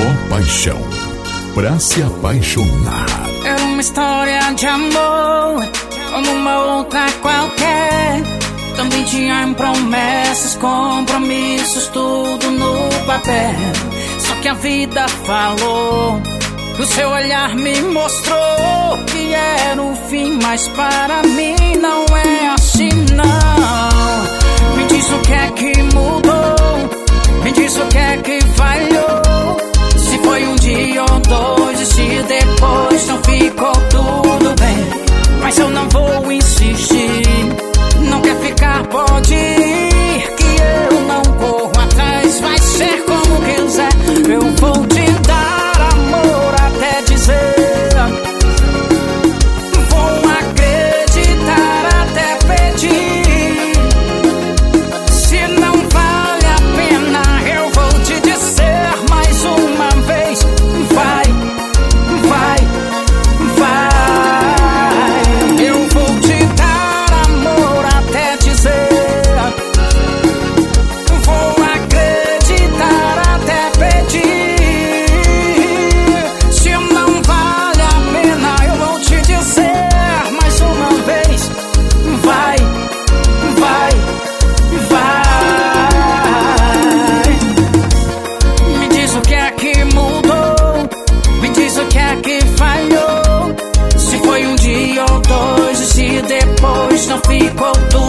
Só paixão pra se apaixonar. Era uma história de amor, como uma outra qualquer. Também tinha promessas, compromissos, tudo no papel. Só que a vida falou, o seu olhar me mostrou que era o fim, mas para mim não é assim não. Me diz o que é que mudou, me diz o que é que falhou. Se foi um dia ou dois e se depois não ficou tudo bem. Mas eu não vou insistir, não quer ficar pode ir, que eu não corro atrás, vai ser como quiser. Eu vou te dar amor até dizer, vou acreditar até pedir. Se não vale a pena eu vou te dizer mais uma vez, vai, vai, vai. Eu vou te dar amor até dizer, vou acreditar até pedir. Se não vale a pena eu vou te dizer mais uma vez, vai, vai, vai. Me diz o que é que mudou, me diz o que é que falhou. Se foi um dia ou dois e se depois não ficou tudo